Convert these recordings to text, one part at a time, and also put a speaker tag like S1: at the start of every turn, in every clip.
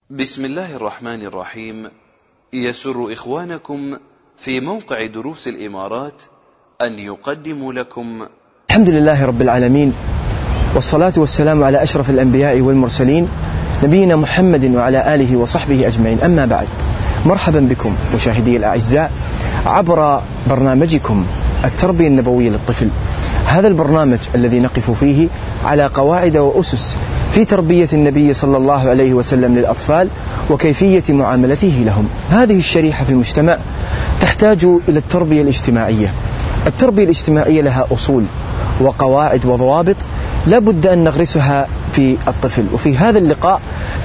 S1: بسم الله الرحمن الرحيم. يسر إخوانكم في موقع دروس الإمارات أن يقدموا لكم
S2: الحمد لله رب العالمين، والصلاة والسلام على أشرف الأنبياء والمرسلين نبينا محمد وعلى آله وصحبه أجمعين. أما بعد، مرحبا بكم مشاهدي الأعزاء عبر برنامجكم التربية النبوية للطفل. هذا البرنامج الذي نقف فيه على قواعد وأسس في تربية النبي صلى الله عليه وسلم للأطفال وكيفية معاملته لهم. هذه الشريحة في المجتمع تحتاج إلى التربية الاجتماعية. التربية الاجتماعية لها أصول وقواعد وضوابط لا بد أن نغرسها في الطفل. وفي هذا اللقاء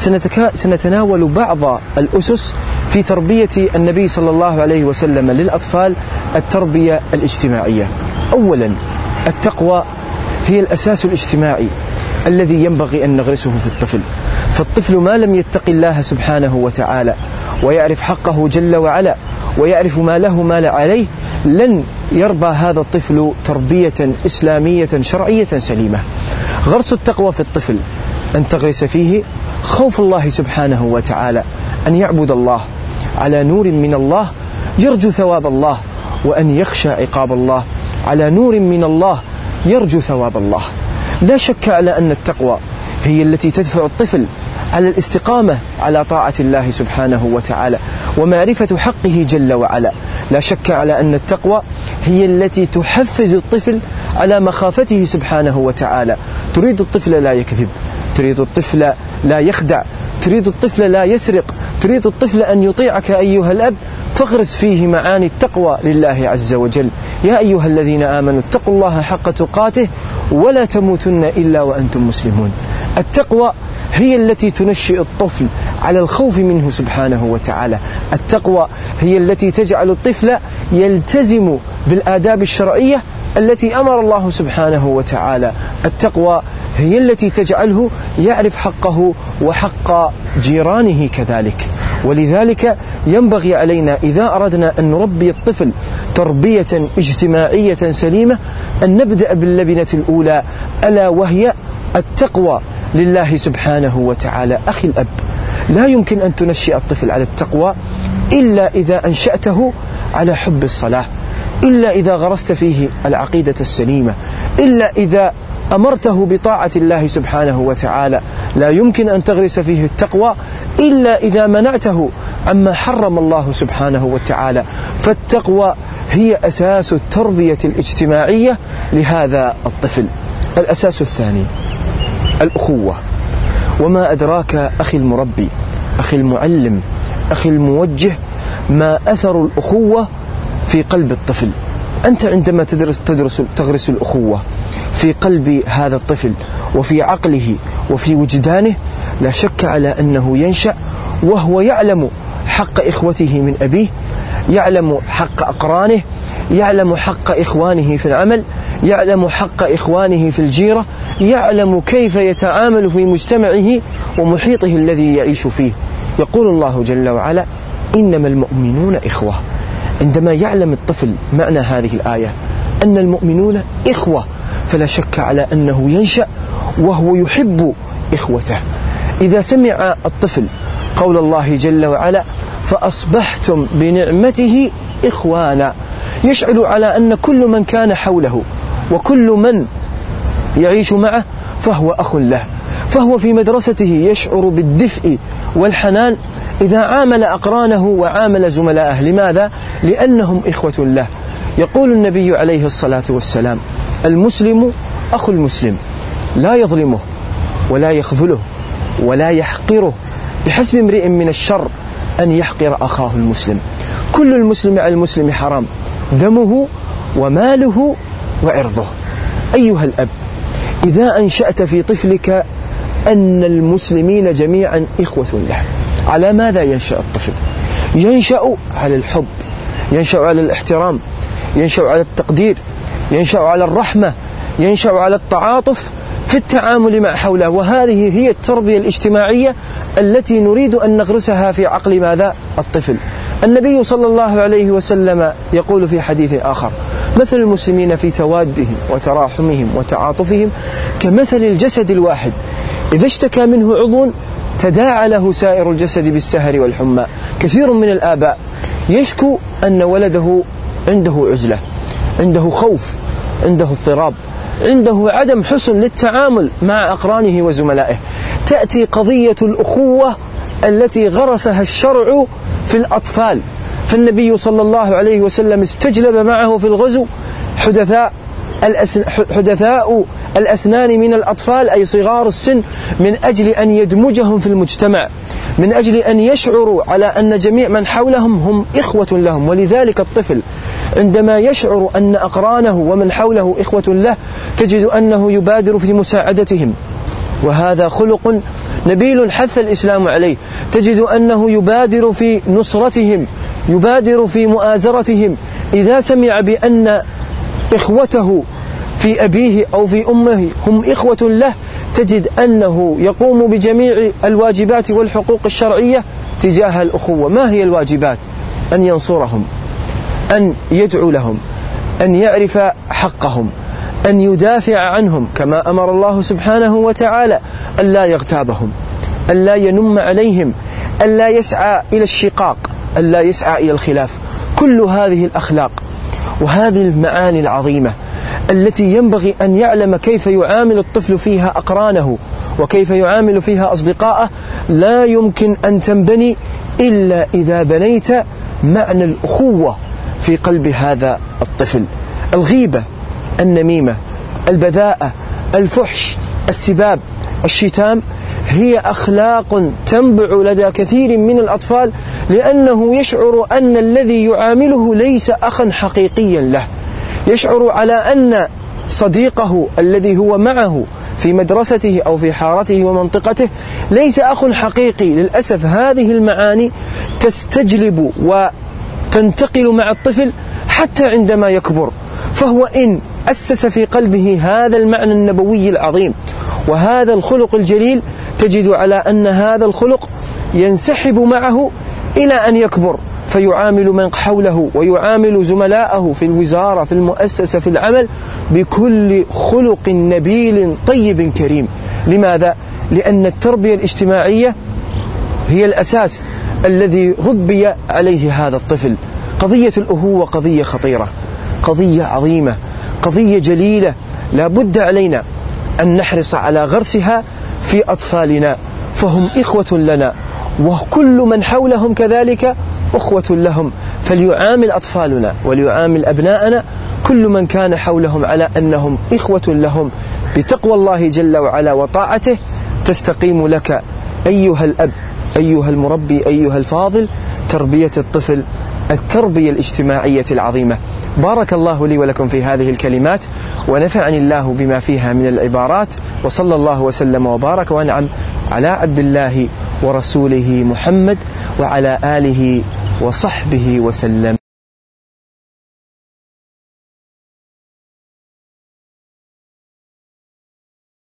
S2: سنتناول بعض الأسس في تربية النبي صلى الله عليه وسلم للأطفال، التربية الاجتماعية. أولا، التقوى هي الأساس الاجتماعي الذي ينبغي أن نغرسه في الطفل. فالطفل ما لم يتق الله سبحانه وتعالى ويعرف حقه جل وعلا ويعرف ما له ما لا عليه، لن يربى هذا الطفل تربية إسلامية شرعية سليمة. غرس التقوى في الطفل أن تغرس فيه خوف الله سبحانه وتعالى، أن يعبد الله على نور من الله يرجو ثواب الله، وأن يخشى عقاب الله على نور من الله يرجو ثواب الله. لا شك على أن التقوى هي التي تدفع الطفل على الاستقامة على طاعة الله سبحانه وتعالى ومعرفة حقه جل وعلا. لا شك على أن التقوى هي التي تحفز الطفل على مخافته سبحانه وتعالى. تريد الطفل لا يكذب، تريد الطفل لا يخدع، تريد الطفل لا يسرق، تريد الطفل أن يطيعك أيها الأب، فاغرس فيه معاني التقوى لله عز وجل. يا أيها الذين آمنوا اتقوا الله حق تقاته ولا تموتن إلا وأنتم مسلمون. التقوى هي التي تنشئ الطفل على الخوف منه سبحانه وتعالى. التقوى هي التي تجعل الطفل يلتزم بالآداب الشرعية التي أمر الله سبحانه وتعالى. التقوى هي التي تجعله يعرف حقه وحق جيرانه كذلك. ولذلك ينبغي علينا إذا أردنا أن نربي الطفل تربية اجتماعية سليمة أن نبدأ باللبنة الأولى، ألا وهي التقوى لله سبحانه وتعالى. أخي الأب، لا يمكن أن تنشئ الطفل على التقوى إلا إذا أنشأته على حب الصلاة، إلا إذا غرست فيه العقيدة السليمة، إلا إذا أمرته بطاعة الله سبحانه وتعالى. لا يمكن أن تغرس فيه التقوى إلا إذا منعته عما حرم الله سبحانه وتعالى. فالتقوى هي أساس التربية الاجتماعية لهذا الطفل. الأساس الثاني الأخوة. وما أدراك أخي المربي، أخي المعلم، أخي الموجه، ما أثر الأخوة في قلب الطفل. أنت عندما تغرس الأخوة في قلب هذا الطفل وفي عقله وفي وجدانه، لا شك على أنه ينشأ وهو يعلم حق إخوته من أبيه، يعلم حق أقرانه، يعلم حق إخوانه في العمل، يعلم حق إخوانه في الجيرة، يعلم كيف يتعامل في مجتمعه ومحيطه الذي يعيش فيه. يقول الله جل وعلا: إنما المؤمنون إخوة. عندما يعلم الطفل معنى هذه الآية أن المؤمنون إخوة، فلا شك على أنه ينشأ وهو يحب إخوته. إذا سمع الطفل قول الله جل وعلا: فأصبحتم بنعمته إخوانا، يشعر على أن كل من كان حوله وكل من يعيش معه فهو أخ له، فهو في مدرسته يشعر بالدفء والحنان إذا عامل أقرانه وعامل زملائه. لماذا؟ لأنهم إخوة له. يقول النبي عليه الصلاة والسلام: المسلم أخو المسلم، لا يظلمه ولا يخذله ولا يحقره، بحسب امرئ من الشر أن يحقر أخاه المسلم. كل المسلم على المسلم حرام، دمه وماله وعرضه. أيها الأب، إذا أنشأت في طفلك أن المسلمين جميعا إخوة له، على ماذا ينشأ الطفل؟ ينشأ على الحب، ينشأ على الاحترام، ينشأ على التقدير، ينشأ على الرحمة، ينشأ على التعاطف في التعامل مع حوله. وهذه هي التربية الاجتماعية التي نريد أن نغرسها في عقل ماذا؟ الطفل. النبي صلى الله عليه وسلم يقول في حديث آخر: مثل المسلمين في توادهم وتراحمهم وتعاطفهم كمثل الجسد الواحد، إذا اشتكى منه عضو تداعى له سائر الجسد بالسهر والحمى. كثير من الآباء يشكو أن ولده عنده عزلة، عنده خوف، عنده اضطراب، عنده عدم حسن للتعامل مع أقرانه وزملائه. تأتي قضية الأخوة التي غرسها الشرع في الأطفال، فالنبي صلى الله عليه وسلم استجلب معه في الغزو حدثاء الأسنان من الأطفال، أي صغار السن، من أجل أن يدمجهم في المجتمع، من أجل أن يشعروا على أن جميع من حولهم هم إخوة لهم. ولذلك الطفل عندما يشعر أن أقرانه ومن حوله إخوة له تجد أنه يبادر في مساعدتهم، وهذا خلق نبيل حث الإسلام عليه. تجد أنه يبادر في نصرتهم، يبادر في مؤازرتهم. إذا سمع بأن إخوته في أبيه أو في أمه هم إخوة له تجد أنه يقوم بجميع الواجبات والحقوق الشرعية تجاه الأخوة. ما هي الواجبات؟ أن ينصرهم، أن يدعو لهم، أن يعرف حقهم، أن يدافع عنهم كما أمر الله سبحانه وتعالى، أن لا يغتابهم، أن لا ينم عليهم، أن لا يسعى إلى الشقاق، أن لا يسعى إلى الخلاف. كل هذه الأخلاق وهذه المعاني العظيمة التي ينبغي أن يعلم كيف يعامل الطفل فيها أقرانه وكيف يعامل فيها أصدقائه لا يمكن أن تنبني إلا إذا بنيت معنى الأخوة في قلب هذا الطفل. الغيبة، النميمة، البذاءة، الفحش، السباب، الشتام هي أخلاق تنبع لدى كثير من الأطفال، لأنه يشعر أن الذي يعامله ليس أخا حقيقيا له، يشعر على أن صديقه الذي هو معه في مدرسته أو في حارته ومنطقته ليس أخ حقيقي. للأسف هذه المعاني تستجلب وتنتقل مع الطفل حتى عندما يكبر، فهو إن أسس في قلبه هذا المعنى النبوي العظيم وهذا الخلق الجليل تجد على أن هذا الخلق ينسحب معه إلى أن يكبر، فيعامل من حوله ويعامل زملاءه في الوزارة، في المؤسسة، في العمل بكل خلق نبيل طيب كريم. لماذا؟ لأن التربية الاجتماعية هي الأساس الذي ربي عليه هذا الطفل. قضية الأخوة قضية خطيرة، قضية عظيمة، قضية جليلة، لا بد علينا أن نحرص على غرسها في أطفالنا، فهم إخوة لنا وكل من حولهم كذلك أخوة لهم. فليعامل أطفالنا وليعامل أبناءنا كل من كان حولهم على أنهم إخوة لهم بتقوى الله جل وعلا وطاعته. تستقيم لك أيها الأب، أيها المربي، أيها الفاضل تربية الطفل التربية الاجتماعية العظيمة. بارك الله لي ولكم في هذه الكلمات ونفعني الله بما فيها من العبارات، وصلى الله وسلم وبارك وأنعم على عبد الله ورسوله محمد وعلى آله وصحبه وسلم.